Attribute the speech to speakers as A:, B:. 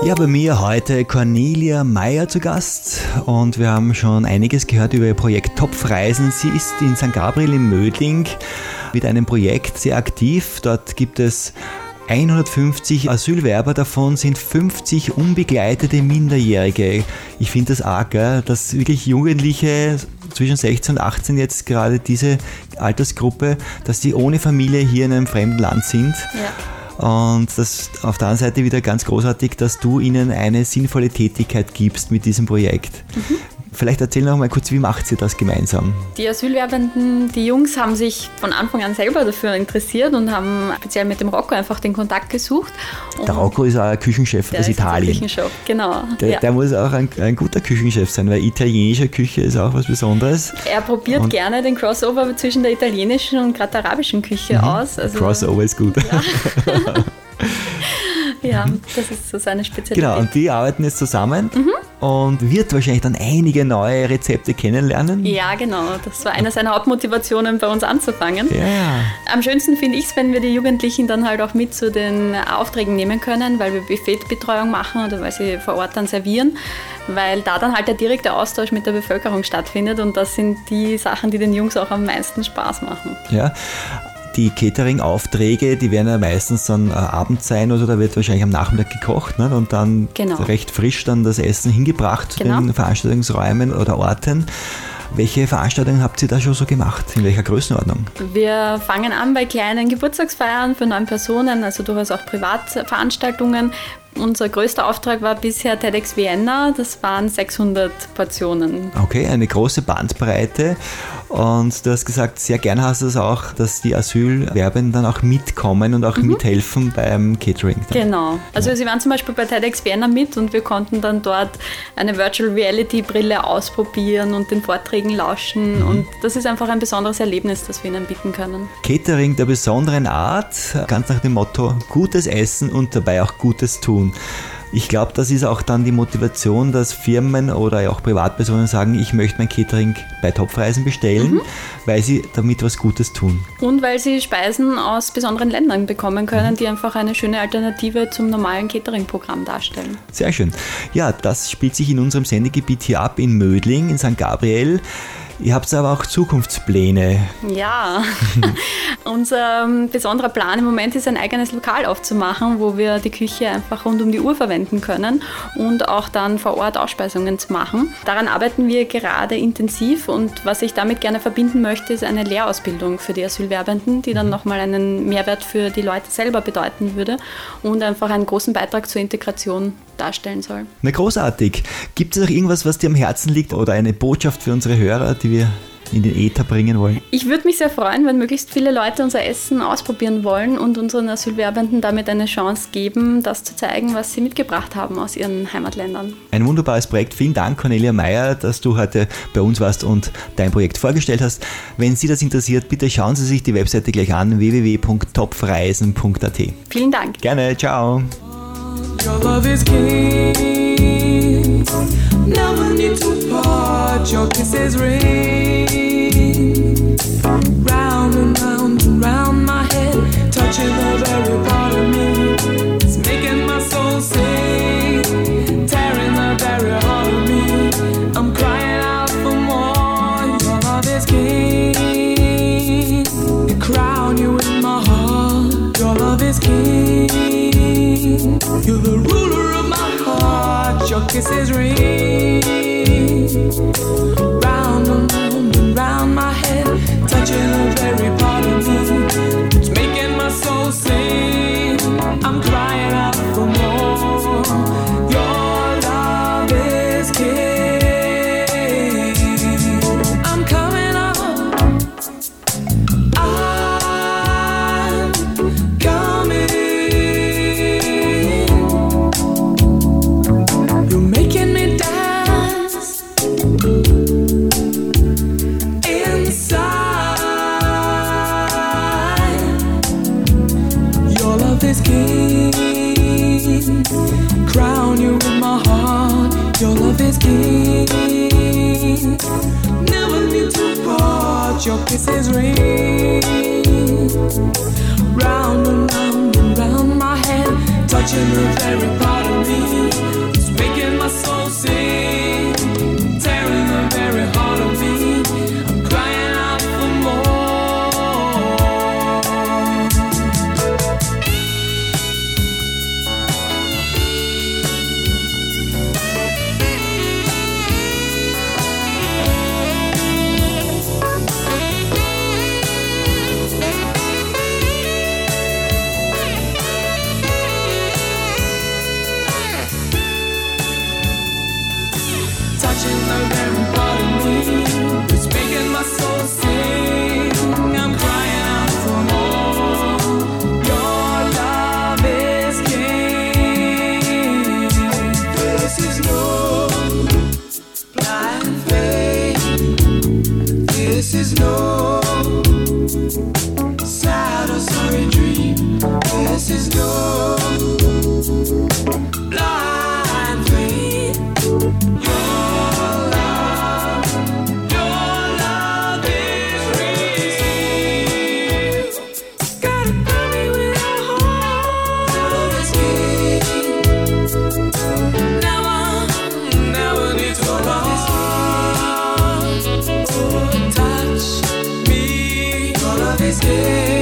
A: Ja, bei mir heute Cornelia Meyer zu Gast und wir haben schon einiges gehört über ihr Projekt Topfreisen. Sie ist in St. Gabriel in Mödling mit einem Projekt sehr aktiv. Dort gibt es 150 Asylwerber, davon sind 50 unbegleitete Minderjährige. Ich finde das arg, dass wirklich Jugendliche zwischen 16 und 18 jetzt gerade diese Altersgruppe, dass die ohne Familie hier in einem fremden Land sind. Ja. Und das auf der anderen Seite wieder ganz großartig, dass du ihnen eine sinnvolle Tätigkeit gibst mit diesem Projekt. Mhm. Vielleicht erzähl noch mal kurz, wie macht ihr das gemeinsam? Die Asylwerbenden, die Jungs haben sich von Anfang an selber dafür interessiert und haben speziell mit dem Rocco einfach den Kontakt gesucht. Der Rocco ist auch ein Küchenchef aus Italien. Küchenchef, genau. Der muss auch ein guter Küchenchef sein, weil italienische Küche ist auch was Besonderes. Er probiert gerne den Crossover zwischen der italienischen und gerade der arabischen Küche aus. Also, Crossover ist gut. Ja. Ja, das ist so seine Spezialität. Genau, und die arbeiten jetzt zusammen und wird wahrscheinlich dann einige neue Rezepte kennenlernen. Ja, genau. Das war eine seiner Hauptmotivationen, bei uns anzufangen. Ja. Am schönsten finde ich es, wenn wir die Jugendlichen dann halt auch mit zu den Aufträgen nehmen können, weil wir Buffetbetreuung machen oder weil sie vor Ort dann servieren, weil da dann halt der direkte Austausch mit der Bevölkerung stattfindet und das sind die Sachen, die den Jungs auch am meisten Spaß machen. Ja. Die Catering-Aufträge, die werden ja meistens dann abends sein oder da wird wahrscheinlich am Nachmittag gekocht, ne? Und dann recht frisch dann das Essen hingebracht zu den Veranstaltungsräumen oder Orten. Welche Veranstaltungen habt ihr da schon so gemacht? In welcher Größenordnung? Wir fangen an bei kleinen Geburtstagsfeiern für 9 Personen, also durchaus auch Privatveranstaltungen. Unser größter Auftrag war bisher TEDx Vienna, das waren 600 Portionen. Okay, eine große Bandbreite und du hast gesagt, sehr gern hast du es auch, dass die Asylwerbenden dann auch mitkommen und auch mithelfen beim Catering. Genau, also sie waren zum Beispiel bei TEDx Vienna mit und wir konnten dann dort eine Virtual Reality Brille ausprobieren und den Vorträgen lauschen und das ist einfach ein besonderes Erlebnis, das wir ihnen bieten können. Catering der besonderen Art, ganz nach dem Motto gutes Essen und dabei auch Gutes tun. Ich glaube, das ist auch dann die Motivation, dass Firmen oder auch Privatpersonen sagen, ich möchte mein Catering bei Topfreisen bestellen, weil sie damit was Gutes tun. Und weil sie Speisen aus besonderen Ländern bekommen können, die einfach eine schöne Alternative zum normalen Catering-Programm darstellen. Sehr schön. Ja, das spielt sich in unserem Sendegebiet hier ab in Mödling, in St. Gabriel. Ihr habt aber auch Zukunftspläne. Ja, unser besonderer Plan im Moment ist, ein eigenes Lokal aufzumachen, wo wir die Küche einfach rund um die Uhr verwenden können und auch dann vor Ort Ausspeisungen zu machen. Daran arbeiten wir gerade intensiv und was ich damit gerne verbinden möchte, ist eine Lehrausbildung für die Asylwerbenden, die dann nochmal einen Mehrwert für die Leute selber bedeuten würde und einfach einen großen Beitrag zur Integration darstellen soll. Na großartig. Gibt es noch irgendwas, was dir am Herzen liegt oder eine Botschaft für unsere Hörer, die wir in den Äther bringen wollen? Ich würde mich sehr freuen, wenn möglichst viele Leute unser Essen ausprobieren wollen und unseren Asylwerbenden damit eine Chance geben, das zu zeigen, was sie mitgebracht haben aus ihren Heimatländern. Ein wunderbares Projekt. Vielen Dank, Cornelia Meyer, dass du heute bei uns warst und dein Projekt vorgestellt hast. Wenn Sie das interessiert, bitte schauen Sie sich die Webseite gleich an, www.topfreisen.at. Vielen Dank. Gerne, ciao. Your love is king, never need to part, your kisses ring, round and round and round my head, touching the very part of me, it's making my soul sing, tearing the very heart of me, I'm crying out for more, your love is king, I crown you in my heart, your love is king. You're the ruler of my heart, your kisses ring, round and round and round my head, touching the very part of me, it's making my soul sing, I'm crying out for more, your love is king, I'm coming up, I'm coming. Crown you in my heart, your love is king, never need to part, your kisses ring, round and round and round my head,
B: touching the very part of me. It's making my soul sing, tearing the very heart of me. I'm crying out for more. Touching the very part of me, it's making my soul sing. I'm crying out for more. Your love is king. This is no blind faith. This is no sad or sorry dream. This is no blind faith. Your love is real. Gotta burn me with your heart. Love is king. Never need to love. Touch me. Your love is king.